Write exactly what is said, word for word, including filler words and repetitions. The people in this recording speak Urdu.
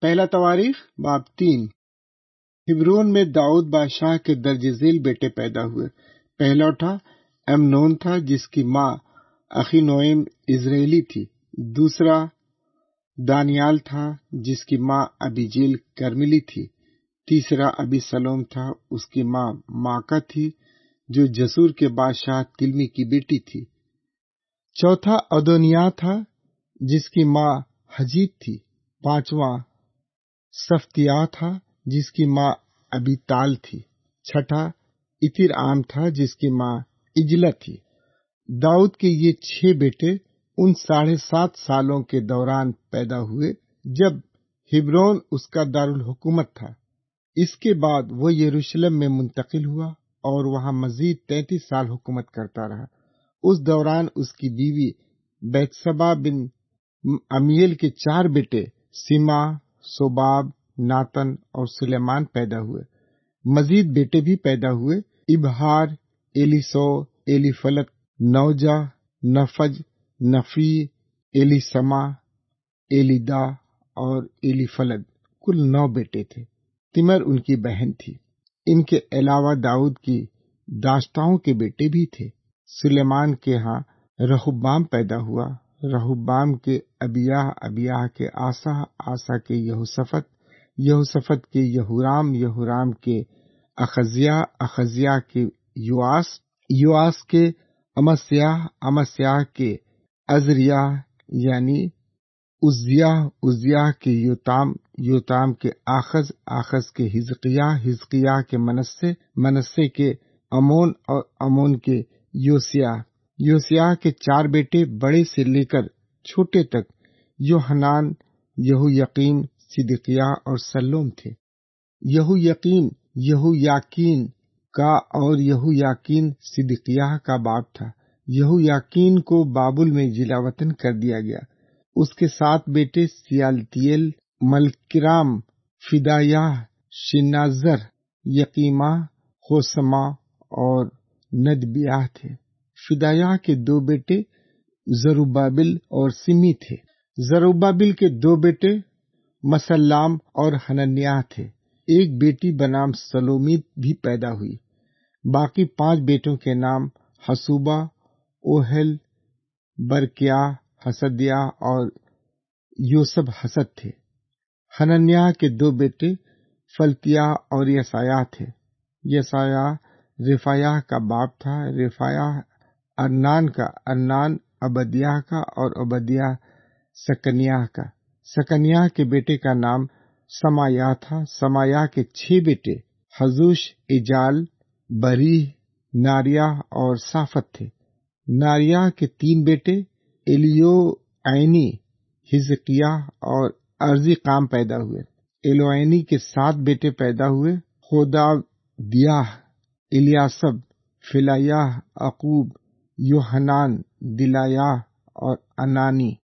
پہلا تواریخ باب تین۔ ہبرون میں داؤد بادشاہ کے درج ذیل بیٹے پیدا ہوئے۔ پہلا اٹھا امنون تھا جس کی ماں اخینوئم ازرائیلی تھی۔ دوسرا دانیال تھا جس کی ماں ابیجیل کرملی تھی۔ تیسرا ابی سلوم تھا، اس کی ماں ماکا تھی جو جسور کے بادشاہ تلمی کی بیٹی تھی۔ چوتھا ادونیا تھا جس کی ماں حجیب تھی۔ پانچواں سفتیا تھا جس کی ماں ابی تال تھی۔ چھٹا اترعام تھا جس کی ماں اجلا تھی۔ داؤد کے یہ چھ بیٹے ان ساڑھے سات سالوں کے دوران پیدا ہوئے جب ہبرون اس کا دارالحکومت تھا۔ اس کے بعد وہ یروشلم میں منتقل ہوا اور وہاں مزید تینتیس سال حکومت کرتا رہا۔ اس دوران اس کی بیوی بیتشبہ بن امیل کے چار بیٹے سما، سوباب، ناتن اور سلیمان پیدا ہوئے۔ مزید بیٹے بھی پیدا ہوئے، ابہار، ایلیسو، ایلیفلت، نوجہ، نفج، نفی، ایلیسما، ایلیدا اور ایلیفلد، کل نو بیٹے تھے۔ تمر ان کی بہن تھی۔ ان کے علاوہ داؤد کی داشتاؤں کے بیٹے بھی تھے۔ سلیمان کے ہاں رہوبام پیدا ہوا، رہوبام کے ابیاہ، ابیاہ کے آسا، آسا کے یہوشافط، یہوشافط کے یہورام، یہورام کے اخزیہ، اخزیہ کے یواس، یواس کے امسیاہ، امسیاہ کے عزریہ یعنی عزیہ، عزیہ کے یوتام، یوتام کے آخز، آخز کے حزقیہ، حزقیہ کے منسے، منسے کے امون اور امون کے یوسیہ۔ یوسیہ کے چار بیٹے بڑے سے لے کر چھوٹے تک یوحنان، یہویقین، صدقیہ اور سلوم تھے۔ یہویقین یہویاکین کا اور یہویاکین صدقیہ کا باپ تھا۔ یہویاکین کو بابل میں جلا وطن کر دیا گیا۔ اس کے سات بیٹے سیالتیل، ملکرام، فدایہ، شنازر، یقیمہ، خوسما اور ندبیہ تھے۔ فدایہ کے دو بیٹے زروبابل اور سمی تھے۔ زروبابل کے دو بیٹے مسلام اور حننیاہ تھے۔ ایک بیٹی بنام سلومیت بھی پیدا ہوئی۔ باقی پانچ بیٹوں کے نام حسوبہ، اوہل، برکیہ، حسدیہ اور یوسب حسد تھے۔ حننیاہ کے دو بیٹے فلتیہ اور یسایہ تھے۔ یسایہ رفایہ کا باپ تھا، رفایہ ارنان کا، ارنان عبدیہ کا اور عبدیہ سکنیہ کا۔ سکنیہ کے بیٹے کا نام سمایا تھا۔ سمایا کے چھ بیٹے حزوش، اجال، بریح، ناریہ اور صافت تھے۔ ناریہ کے تین بیٹے ایلیو عینی، حزقیہ اور ارزقام پیدا ہوئے۔ ایلو عینی کے سات بیٹے پیدا ہوئے، خوداویہ، الیاسب، فلایہ، عقوب، یوحنان، دلایہ اور انانی۔